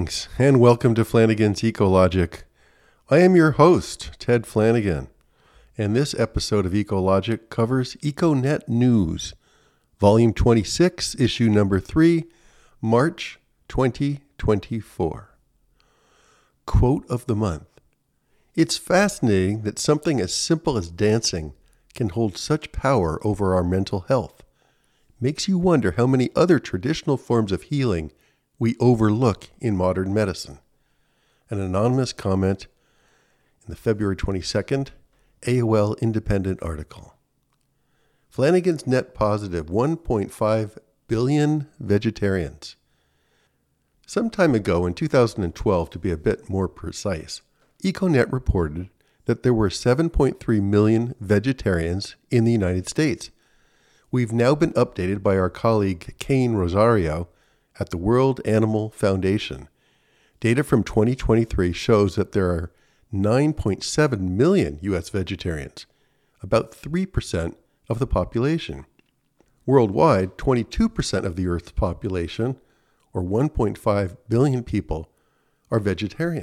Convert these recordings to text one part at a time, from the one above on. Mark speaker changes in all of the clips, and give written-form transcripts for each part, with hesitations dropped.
Speaker 1: Greetings and welcome to Flanagan's Ecologic. I am your host, Ted Flanagan, and this episode of Ecologic covers EcoNet News, Volume 26, Issue Number 3, March 2024. Quote of the Month. It's fascinating that something as simple as dancing can hold such power over our mental health. Makes you wonder how many other traditional forms of healing we overlook in modern medicine. An anonymous comment in the February 22nd AOL Independent article. Flanagan's net positive 1.5 billion vegetarians. Some time ago, in 2012 to be a bit more precise, EcoNet reported that there were 7.3 million vegetarians in the United States. We've now been updated by our colleague Kane Rosario at the World Animal Foundation. Data from 2023 shows that there are 9.7 million U.S. vegetarians, about 3% of the population. Worldwide, 22% of the Earth's population, or 1.5 billion people, are vegetarian.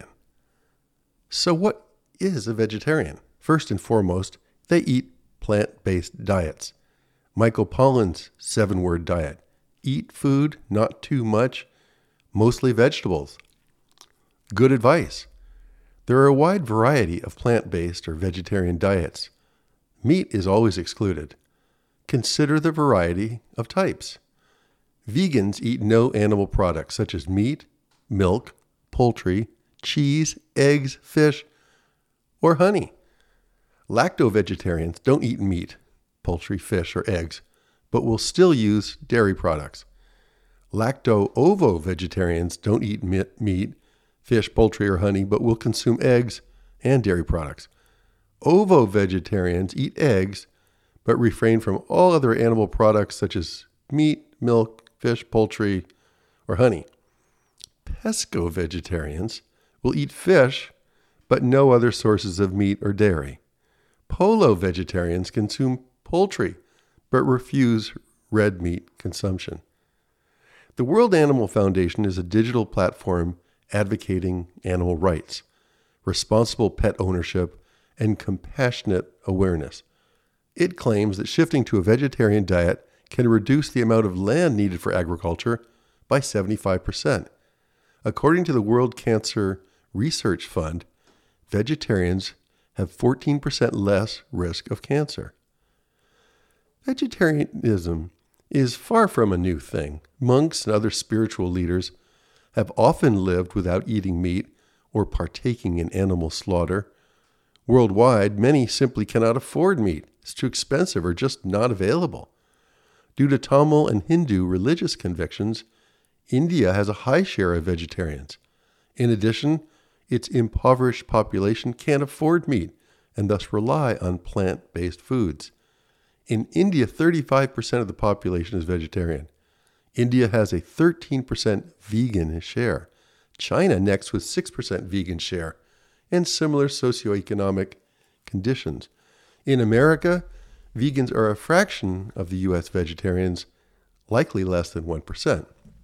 Speaker 1: So what is a vegetarian? First and foremost, they eat plant-based diets. Michael Pollan's 7-word diet. Eat food, not too much, mostly vegetables. Good advice. There are a wide variety of plant-based or vegetarian diets. Meat is always excluded. Consider the variety of types. Vegans eat no animal products such as meat, milk, poultry, cheese, eggs, fish, or honey. Lacto-vegetarians don't eat meat, poultry, fish, or eggs, but will still use dairy products. Lacto-ovo-vegetarians don't eat meat, fish, poultry, or honey, but will consume eggs and dairy products. Ovo-vegetarians eat eggs, but refrain from all other animal products such as meat, milk, fish, poultry, or honey. Pesco-vegetarians will eat fish, but no other sources of meat or dairy. Polo-vegetarians consume poultry, but refuse red meat consumption. The World Animal Foundation is a digital platform advocating animal rights, responsible pet ownership, and compassionate awareness. It claims that shifting to a vegetarian diet can reduce the amount of land needed for agriculture by 75%. According to the World Cancer Research Fund, vegetarians have 14% less risk of cancer. Vegetarianism is far from a new thing. Monks and other spiritual leaders have often lived without eating meat or partaking in animal slaughter. Worldwide, many simply cannot afford meat. It's too expensive or just not available. Due to Tamil and Hindu religious convictions, India has a high share of vegetarians. In addition, its impoverished population can't afford meat and thus rely on plant-based foods. In India, 35% of the population is vegetarian. India has a 13% vegan share. China next with 6% vegan share and similar socioeconomic conditions. In America, vegans are a fraction of the U.S. vegetarians, likely less than 1%.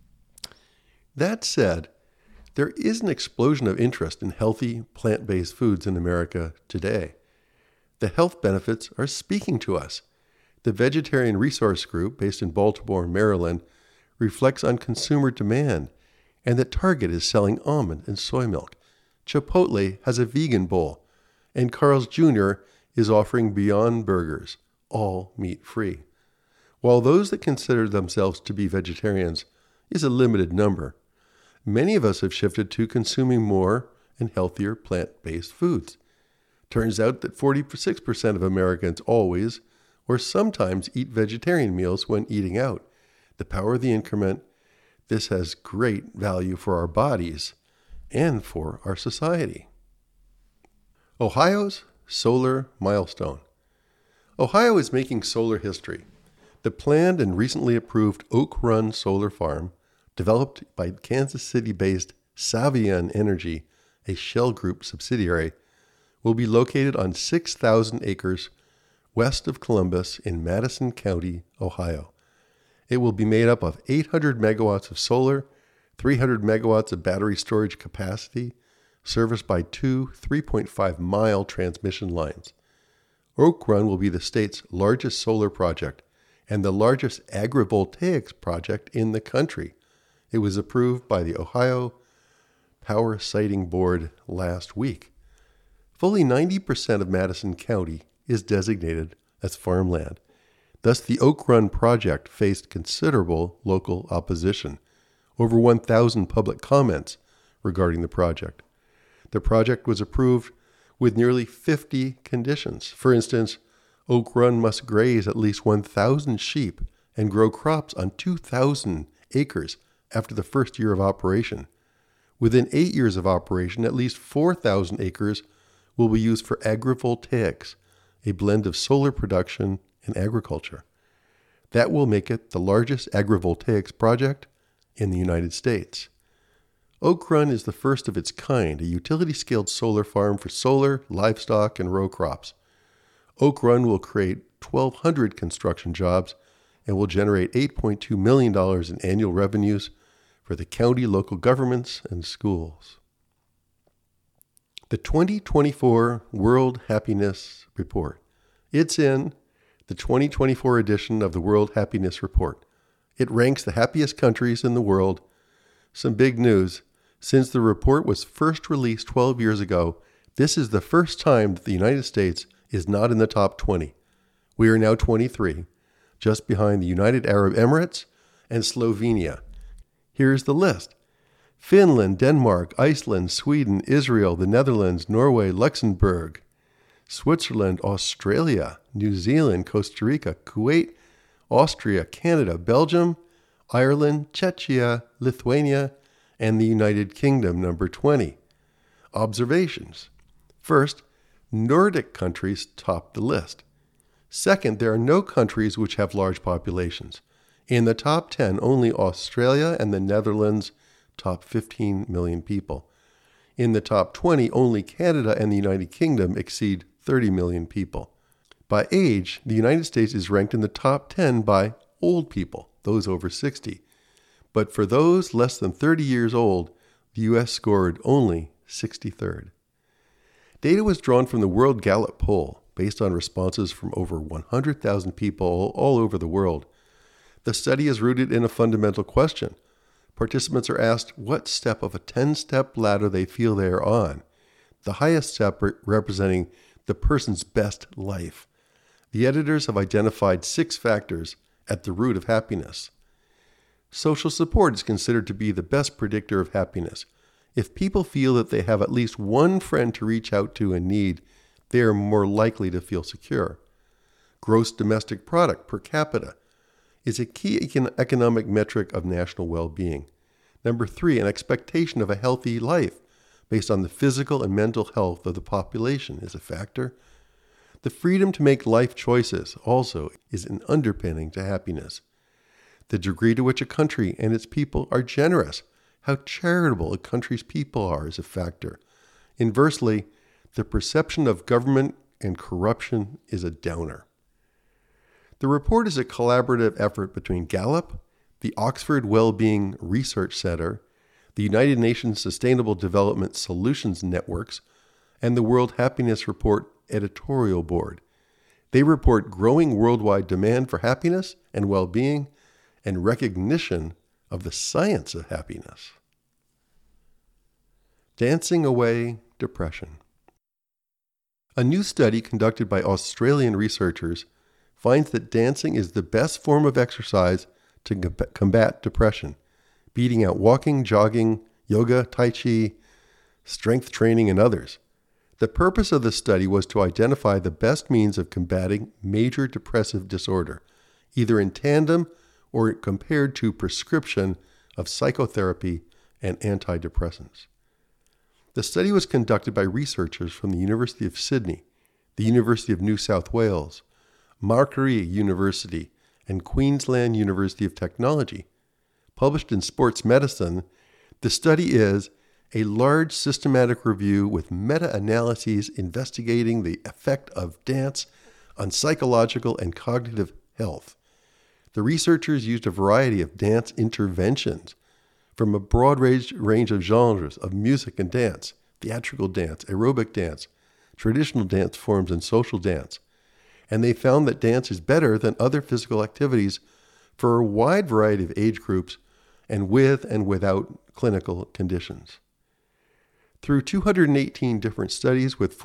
Speaker 1: That said, there is an explosion of interest in healthy plant-based foods in America today. The health benefits are speaking to us. The Vegetarian Resource Group, based in Baltimore, Maryland, reflects on consumer demand, and that Target is selling almond and soy milk. Chipotle has a vegan bowl, and Carl's Jr. is offering Beyond Burgers, all meat-free. While those that consider themselves to be vegetarians is a limited number, many of us have shifted to consuming more and healthier plant-based foods. Turns out that 46% of Americans always or sometimes eat vegetarian meals when eating out. The power of the increment, this has great value for our bodies and for our society. Ohio's solar milestone. Ohio is making solar history. The planned and recently approved Oak Run Solar Farm, developed by Kansas City-based Savion Energy, a Shell Group subsidiary, will be located on 6,000 acres west of Columbus in Madison County, Ohio. It will be made up of 800 megawatts of solar, 300 megawatts of battery storage capacity, serviced by two 3.5-mile transmission lines. Oak Run will be the state's largest solar project and the largest agrivoltaics project in the country. It was approved by the Ohio Power Siting Board last week. Fully 90% of Madison County is designated as farmland. Thus, the Oak Run project faced considerable local opposition. Over 1,000 public comments regarding the project. The project was approved with nearly 50 conditions. For instance, Oak Run must graze at least 1,000 sheep and grow crops on 2,000 acres after the first year of operation. Within 8 years of operation, at least 4,000 acres will be used for agrivoltaics, a blend of solar production and agriculture. That will make it the largest agrivoltaics project in the United States. Oak Run is the first of its kind, a utility-scaled solar farm for solar, livestock, and row crops. Oak Run will create 1,200 construction jobs and will generate $8.2 million in annual revenues for the county, local governments, and schools. The 2024 World Happiness Report. It's in the 2024 edition of the World Happiness Report. It ranks the happiest countries in the world. Some big news. Since the report was first released 12 years ago, this is the first time that the United States is not in the top 20. We are now 23, just behind the United Arab Emirates and Slovenia. Here's the list. Finland, Denmark, Iceland, Sweden, Israel, the Netherlands, Norway, Luxembourg, Switzerland, Australia, New Zealand, Costa Rica, Kuwait, Austria, Canada, Belgium, Ireland, Czechia, Lithuania, and the United Kingdom, number 20. Observations. First, Nordic countries top the list. Second, there are no countries which have large populations. In the top 10, only Australia and the Netherlands top 15 million people. In the top 20, only Canada and the United Kingdom exceed 30 million people. By age, the United States is ranked in the top 10 by old people, those over 60. But for those less than 30 years old, the U.S. scored only 63rd. Data was drawn from the World Gallup poll, based on responses from over 100,000 people all over the world. The study is rooted in a fundamental question. Participants are asked what step of a 10-step ladder they feel they are on, the highest step representing the person's best life. The editors have identified 6 factors at the root of happiness. Social support is considered to be the best predictor of happiness. If people feel that they have at least one friend to reach out to in need, they are more likely to feel secure. Gross domestic product per capita is a key economic metric of national well-being. Number 3, an expectation of a healthy life based on the physical and mental health of the population is a factor. The freedom to make life choices also is an underpinning to happiness. The degree to which a country and its people are generous, how charitable a country's people are, is a factor. Inversely, the perception of government and corruption is a downer. The report is a collaborative effort between Gallup, the Oxford Wellbeing Research Center, the United Nations Sustainable Development Solutions Networks, and the World Happiness Report editorial board. They report growing worldwide demand for happiness and well-being and recognition of the science of happiness. Dancing away depression. A new study conducted by Australian researchers finds that dancing is the best form of exercise to combat depression, beating out walking, jogging, yoga, tai chi, strength training, and others. The purpose of the study was to identify the best means of combating major depressive disorder, either in tandem or compared to prescription of psychotherapy and antidepressants. The study was conducted by researchers from the University of Sydney, the University of New South Wales, Macquarie University, and Queensland University of Technology. Published in Sports Medicine, the study is a large systematic review with meta-analyses investigating the effect of dance on psychological and cognitive health. The researchers used a variety of dance interventions, from a broad range of genres of music and dance, theatrical dance, aerobic dance, traditional dance forms, and social dance. And they found that dance is better than other physical activities for a wide variety of age groups and with and without clinical conditions. Through 218 different studies with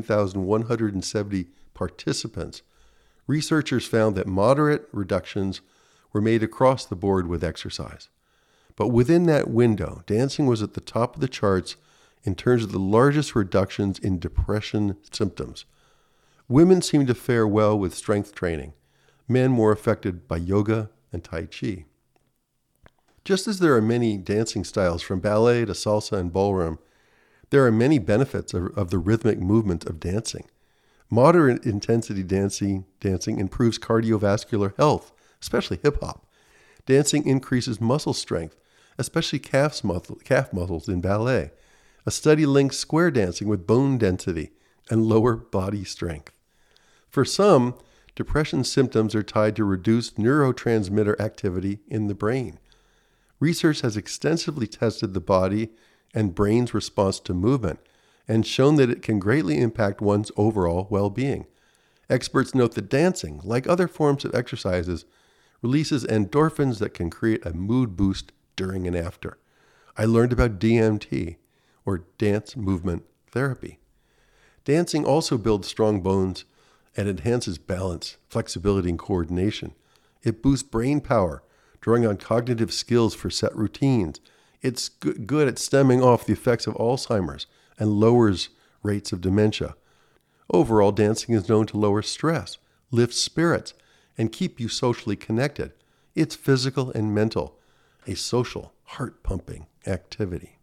Speaker 1: 14,170 participants, researchers found that moderate reductions were made across the board with exercise. But within that window, dancing was at the top of the charts in terms of the largest reductions in depression symptoms. Women seemed to fare well with strength training, men more affected by yoga and Tai Chi. Just as there are many dancing styles from ballet to salsa and ballroom, there are many benefits of the rhythmic movement of dancing. Moderate intensity dancing improves cardiovascular health, especially hip hop. Dancing increases muscle strength, especially calf muscles in ballet. A study links square dancing with bone density and lower body strength. For some, depression symptoms are tied to reduced neurotransmitter activity in the brain. Research has extensively tested the body and brain's response to movement and shown that it can greatly impact one's overall well-being. Experts note that dancing, like other forms of exercises, releases endorphins that can create a mood boost during and after. I learned about DMT, or dance movement therapy. Dancing also builds strong bones and enhances balance, flexibility, and coordination. It boosts brain power, drawing on cognitive skills for set routines. It's good at stemming off the effects of Alzheimer's and lowers rates of dementia. Overall, dancing is known to lower stress, lift spirits, and keep you socially connected. It's physical and mental, a social, heart-pumping activity.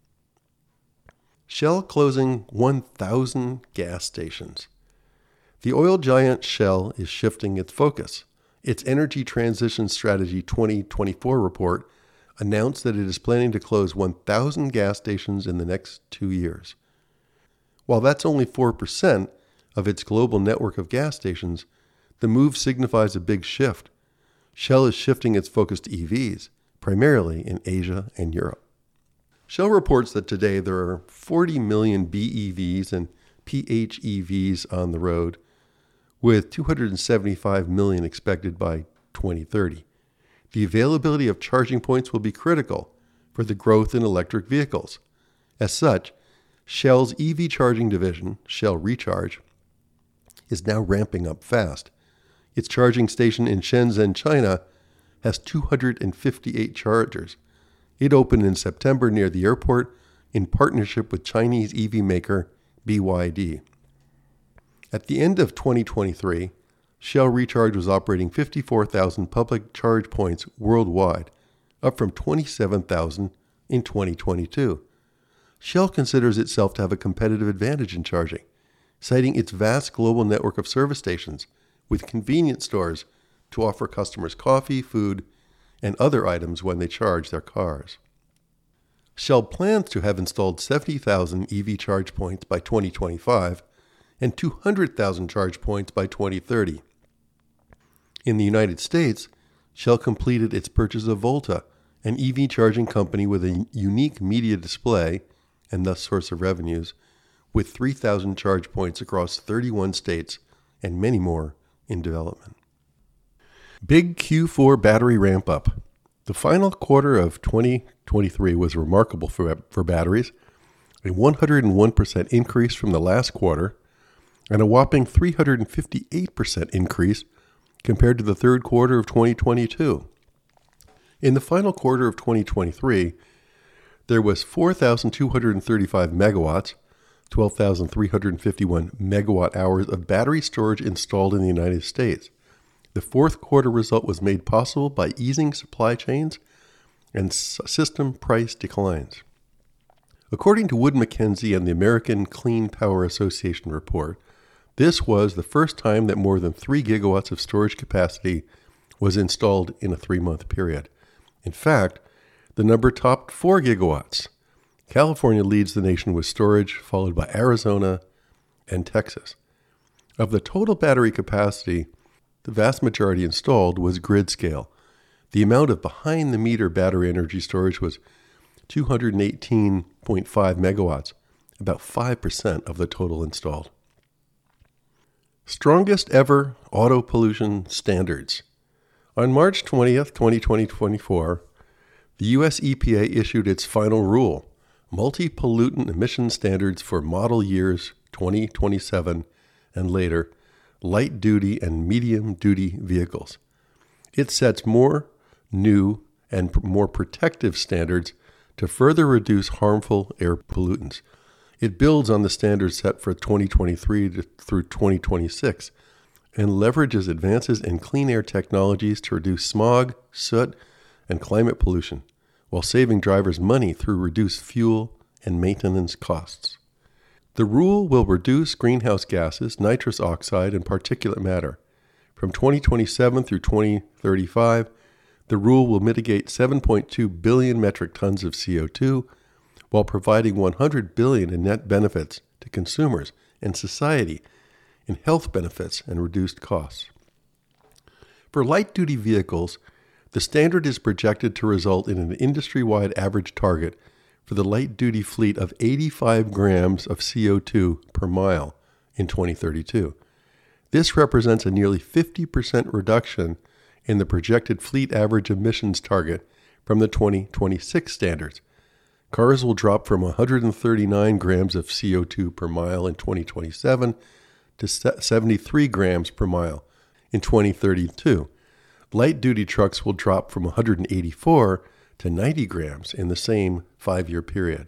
Speaker 1: Shell closing 1,000 gas stations. The oil giant Shell is shifting its focus. Its Energy Transition Strategy 2024 report announced that it is planning to close 1,000 gas stations in the next 2 years. While that's only 4% of its global network of gas stations, the move signifies a big shift. Shell is shifting its focus to EVs, primarily in Asia and Europe. Shell reports that today there are 40 million BEVs and PHEVs on the road, with 275 million expected by 2030. The availability of charging points will be critical for the growth in electric vehicles. As such, Shell's EV charging division, Shell Recharge, is now ramping up fast. Its charging station in Shenzhen, China, has 258 chargers. It opened in September near the airport in partnership with Chinese EV maker BYD. At the end of 2023, Shell Recharge was operating 54,000 public charge points worldwide, up from 27,000 in 2022. Shell considers itself to have a competitive advantage in charging, citing its vast global network of service stations with convenience stores to offer customers coffee, food, and other items when they charge their cars. Shell plans to have installed 70,000 EV charge points by 2025 and 200,000 charge points by 2030. In the United States, Shell completed its purchase of Volta, an EV charging company with a unique media display and thus source of revenues, with 3,000 charge points across 31 states and many more in development. Big Q4 battery ramp up. The final quarter of 2023 was remarkable for batteries, a 101% increase from the last quarter, and a whopping 358% increase compared to the third quarter of 2022. In the final quarter of 2023, there was 4,235 megawatts, 12,351 megawatt hours of battery storage installed in the United States. The fourth quarter result was made possible by easing supply chains and system price declines. According to Wood Mackenzie and the American Clean Power Association report, this was the first time that more than 3 gigawatts of storage capacity was installed in a 3-month period. In fact, the number topped 4 gigawatts. California leads the nation with storage, followed by Arizona and Texas. Of the total battery capacity, the vast majority installed was grid scale. The amount of behind-the-meter battery energy storage was 218.5 megawatts, about 5% of the total installed. Strongest ever auto pollution standards. On March 20th, 2024, the U.S. EPA issued its final rule, Multi-Pollutant Emission Standards for Model Years 2027 and later, light-duty and medium-duty vehicles. It sets more new and more protective standards to further reduce harmful air pollutants. It builds on the standards set for 2023 through 2026 and leverages advances in clean air technologies to reduce smog, soot, and climate pollution, while saving drivers money through reduced fuel and maintenance costs. The rule will reduce greenhouse gases, nitrous oxide, and particulate matter. From 2027 through 2035, the rule will mitigate 7.2 billion metric tons of CO2 while providing 100 billion in net benefits to consumers and society in health benefits and reduced costs. For light-duty vehicles, the standard is projected to result in an industry-wide average target for the light-duty fleet of 85 grams of CO2 per mile in 2032. This represents a nearly 50% reduction in the projected fleet average emissions target from the 2026 standards. Cars will drop from 139 grams of CO2 per mile in 2027 to 73 grams per mile in 2032. Light-duty trucks will drop from 184 to 90 grams in the same 5-year period.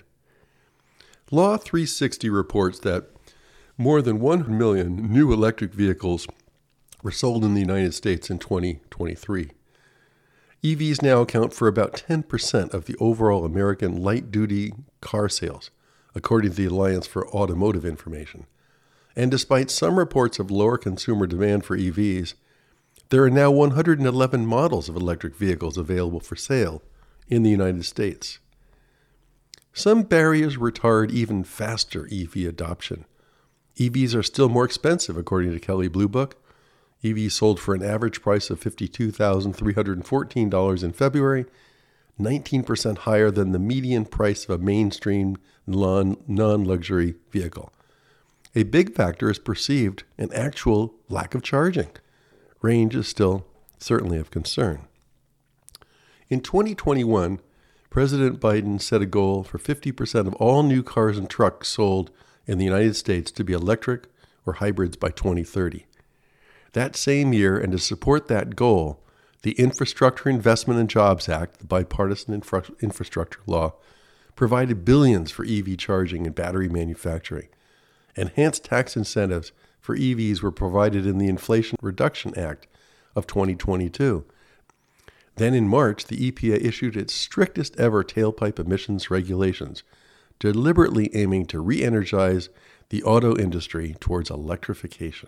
Speaker 1: Law 360 reports that more than 1 million new electric vehicles were sold in the United States in 2023. EVs now account for about 10% of the overall American light-duty car sales, according to the Alliance for Automotive Information. And despite some reports of lower consumer demand for EVs, there are now 111 models of electric vehicles available for sale in the United States. Some barriers retard even faster EV adoption. EVs are still more expensive, according to Kelley Blue Book. EVs sold for an average price of $52,314 in February, 19% higher than the median price of a mainstream non-luxury vehicle. A big factor is perceived and actual lack of charging. Range is still certainly of concern. In 2021, President Biden set a goal for 50% of all new cars and trucks sold in the United States to be electric or hybrids by 2030. That same year, and to support that goal, the Infrastructure Investment and Jobs Act, the bipartisan infrastructure law, provided billions for EV charging and battery manufacturing. Enhanced tax incentives for EVs were provided in the Inflation Reduction Act of 2022. Then in March, the EPA issued its strictest ever tailpipe emissions regulations, deliberately aiming to re-energize the auto industry towards electrification.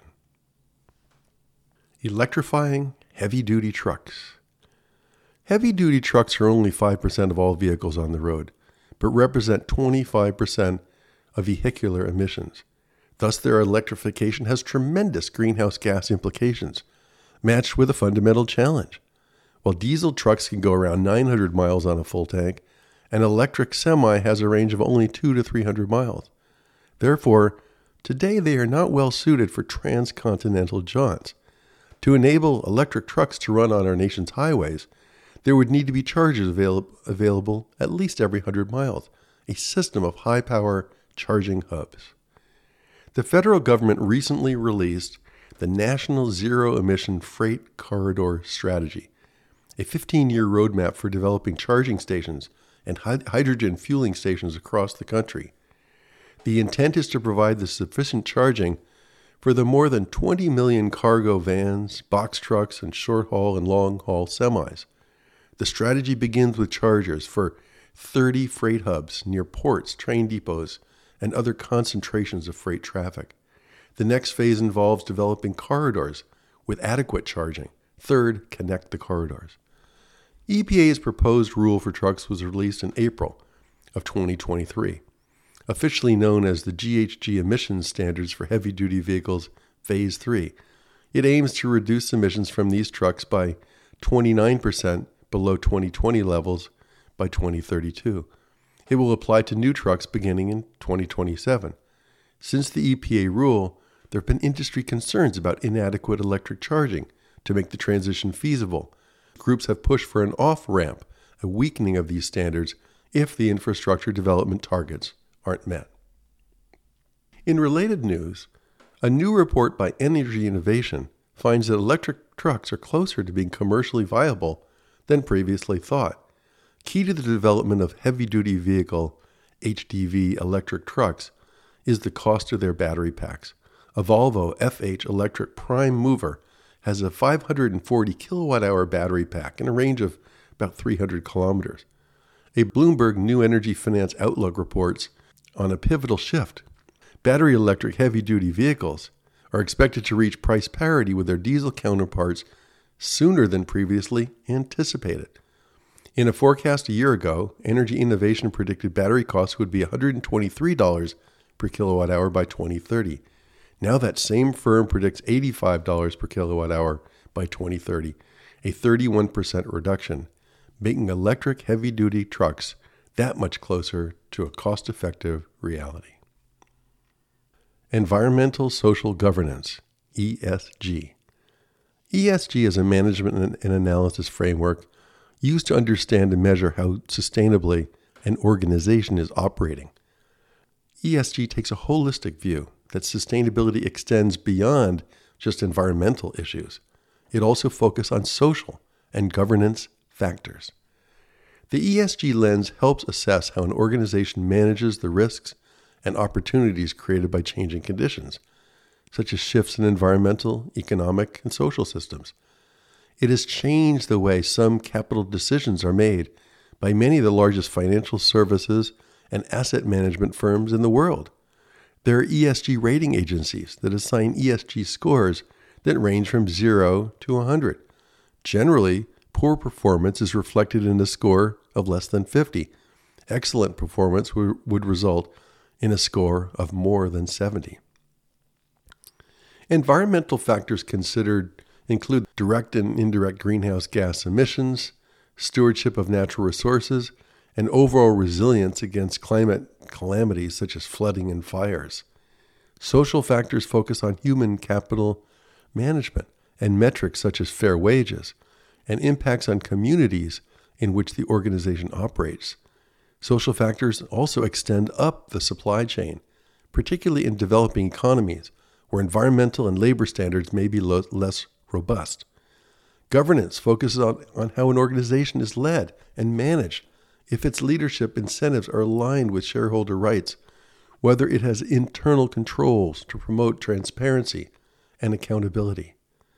Speaker 1: Electrifying heavy-duty trucks. Heavy-duty trucks are only 5% of all vehicles on the road, but represent 25% of vehicular emissions. Thus, their electrification has tremendous greenhouse gas implications, matched with a fundamental challenge. While diesel trucks can go around 900 miles on a full tank, an electric semi has a range of only 200 to 300 miles. Therefore, today they are not well suited for transcontinental jaunts. To enable electric trucks to run on our nation's highways, there would need to be chargers available at least every 100 miles, a system of high-power charging hubs. The federal government recently released the National Zero Emission Freight Corridor Strategy, a 15-year roadmap for developing charging stations and hydrogen fueling stations across the country. The intent is to provide the sufficient charging for the more than 20 million cargo vans, box trucks, and short-haul and long-haul semis. The strategy begins with chargers for 30 freight hubs near ports, train depots, and other concentrations of freight traffic. The next phase involves developing corridors with adequate charging. Third, connect the corridors. EPA's proposed rule for trucks was released in April of 2023. Officially known as the GHG emissions standards for heavy-duty vehicles, Phase 3. It aims to reduce emissions from these trucks by 29% below 2020 levels by 2032. It will apply to new trucks beginning in 2027. Since the EPA rule, there have been industry concerns about inadequate electric charging to make the transition feasible. Groups have pushed for an off-ramp, a weakening of these standards if the infrastructure development targets aren't met. In related news, a new report by Energy Innovation finds that electric trucks are closer to being commercially viable than previously thought. Key to the development of heavy-duty vehicle, HDV electric trucks, is the cost of their battery packs. A Volvo FH electric prime mover has a 540 kilowatt-hour battery pack in a range of about 300 kilometers. A Bloomberg New Energy Finance Outlook reports on a pivotal shift. Battery electric heavy-duty vehicles are expected to reach price parity with their diesel counterparts sooner than previously anticipated. In a forecast a year ago, Energy Innovation predicted battery costs would be $123 per kilowatt hour by 2030. Now that same firm predicts $85 per kilowatt hour by 2030, a 31% reduction, making electric heavy-duty trucks that much closer to a cost-effective reality. Environmental Social Governance, ESG. ESG is a management and analysis framework used to understand and measure how sustainably an organization is operating. ESG takes a holistic view that sustainability extends beyond just environmental issues. It also focuses on social and governance factors. The ESG lens helps assess how an organization manages the risks and opportunities created by changing conditions, such as shifts in environmental, economic, and social systems. It has changed the way some capital decisions are made by many of the largest financial services and asset management firms in the world. There are ESG rating agencies that assign ESG scores that range from 0 to 100. Generally, poor performance is reflected in a score of less than 50. Excellent performance would result in a score of more than 70. Environmental factors considered include direct and indirect greenhouse gas emissions, stewardship of natural resources, and overall resilience against climate calamities such as flooding and fires. Social factors focus on human capital management and metrics such as fair wages and impacts on communities in which the organization operates. Social factors also extend up the supply chain, particularly in developing economies where environmental and labor standards may be less robust. Governance focuses on how an organization is led and managed, if its leadership incentives are aligned with shareholder rights, whether it has internal controls to promote transparency and accountability.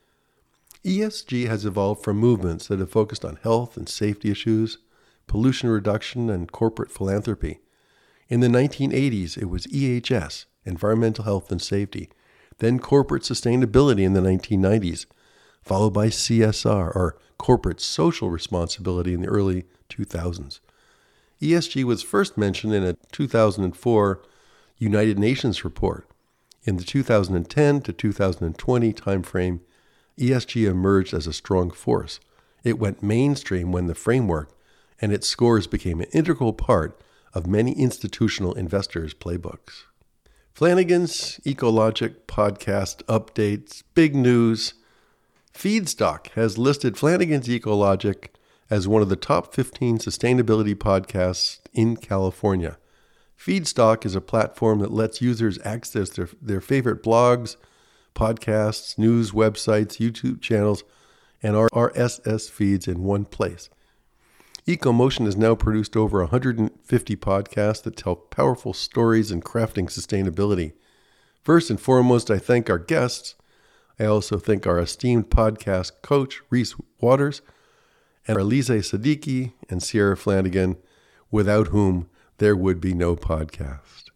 Speaker 1: ESG has evolved from movements that have focused on health and safety issues, pollution reduction, and corporate philanthropy. In the 1980s, it was EHS, Environmental Health and Safety, then Corporate Sustainability in the 1990s, followed by CSR, or Corporate Social Responsibility, in the early 2000s. ESG was first mentioned in a 2004 United Nations report. In the 2010 to 2020 timeframe, ESG emerged as a strong force. It went mainstream when the framework and its scores became an integral part of many institutional investors' playbooks. Flanagan's Ecologic podcast updates, big news. Feedstock has listed Flanagan's Ecologic as one of the top 15 sustainability podcasts in California. Feedstock is a platform that lets users access their favorite blogs, podcasts, news websites, YouTube channels, and our RSS feeds in one place. EcoMotion has now produced over 150 podcasts that tell powerful stories in crafting sustainability. First and foremost, I thank our guests. I also thank our esteemed podcast coach, Reese Waters, and Alize Siddiqui and Sierra Flanagan, without whom there would be no podcast.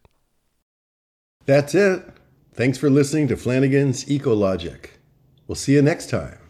Speaker 1: That's it. Thanks for listening to Flanagan's Ecologic. We'll see you next time.